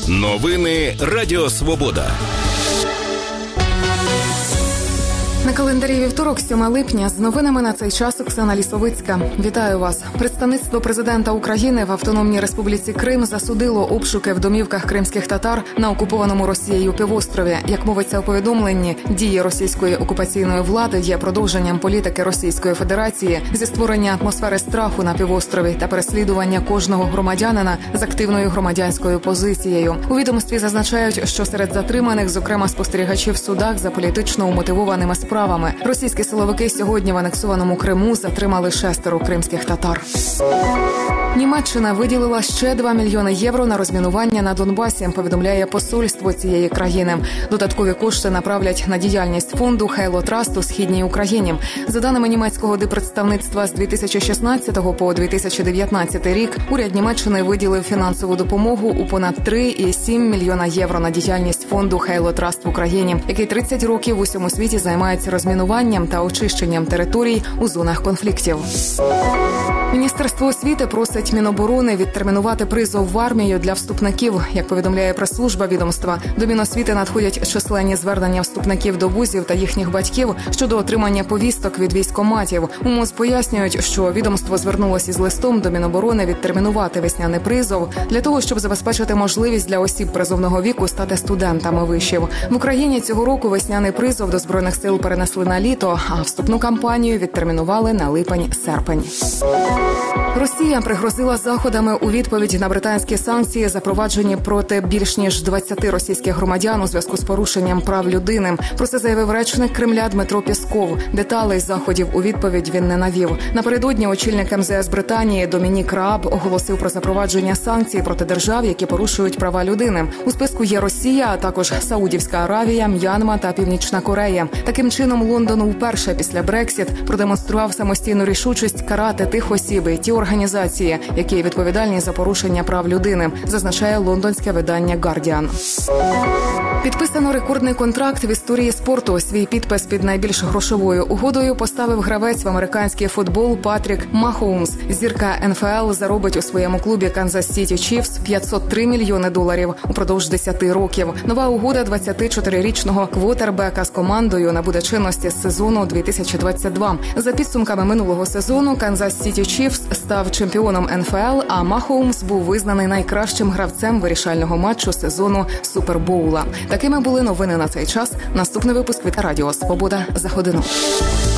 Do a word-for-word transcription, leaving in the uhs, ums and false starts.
Новини Радіо Свобода. На календарі вівторок, сьоме липня. З новинами на цей час Оксана Лісовицька. Вітаю вас. Представництво президента України в Автономній Республіці Крим засудило обшуки в домівках кримських татар на окупованому Росією півострові. Як мовиться у повідомленні, дії російської окупаційної влади є продовженням політики Російської Федерації зі створення атмосфери страху на півострові та переслідування кожного громадянина з активною громадянською позицією. У відомстві зазначають, що серед затриманих, зокрема спостерігачі в судах за політично умотивованими справами, Справами. Російські силовики сьогодні в анексованому Криму затримали шестеро кримських татар. Німеччина виділила ще два мільйони євро на розмінування на Донбасі, повідомляє посольство цієї країни. Додаткові кошти направлять на діяльність фонду Хейло Траст у Східній Україні. За даними німецького диппредставництва, з дві тисячі шістнадцятого по дві тисячі дев'ятнадцятий рік уряд Німеччини виділив фінансову допомогу у понад три цілих сім мільйона євро на діяльність фонду Хейло Траст в Україні, який тридцять років в усьому світі займається розмінуванням та очищенням територій у зонах конфліктів. Міністерство освіти просить Міноборони відтермінувати призов в армію для вступників. Як повідомляє прес-служба відомства, до Міносвіти надходять численні звернення вступників до вузів та їхніх батьків щодо отримання повісток від військкоматів. У МОЗ пояснюють, що відомство звернулося із листом до Міноборони відтермінувати весняний призов для того, щоб забезпечити можливість для осіб призовного віку стати студентами вишів. В Україні цього року весняний призов до Збройних сил перенесли на літо, а вступну кампанію відтермінували на липень-серпень. Росія пригрозила заходами у відповідь на британські санкції, запроваджені проти більш ніж двадцяти російських громадян у зв'язку з порушенням прав людини. Про це заявив речник Кремля Дмитро Пєсков. Деталей заходів у відповідь він не навів. Напередодні очільник ем зе ес Британії Домінік Рааб оголосив про запровадження санкцій проти держав, які порушують права людини. У списку є Росія, а також Саудівська Аравія, М'янма та Північна Корея. Таким чином, Лондон вперше після Брексіт продемонстрував самостійну рішучість карати тих осіб і ті організації, які відповідальні за порушення прав людини, зазначає лондонське видання «Гардіан». Підписано рекордний контракт в історії спорту. Свій підпис під найбільш грошовою угодою поставив гравець в американський футбол Патрік Махоумс. Зірка ен еф ел заробить у своєму клубі Канзас Сіті Чіфс п'ятсот три мільйони доларів упродовж десяти років. Нова угода двадцятичотирирічного квотербека з командою набуде чинності з сезону дві тисячі двадцять два. За підсумками минулого сезону Канзас Сіті Чіфс став чемпіоном ен еф ел, а Махоумс був визнаний найкращим гравцем вирішального матчу сезону Супербоула. Такими були новини на цей час. Наступний випуск від Радіо Свобода за годину.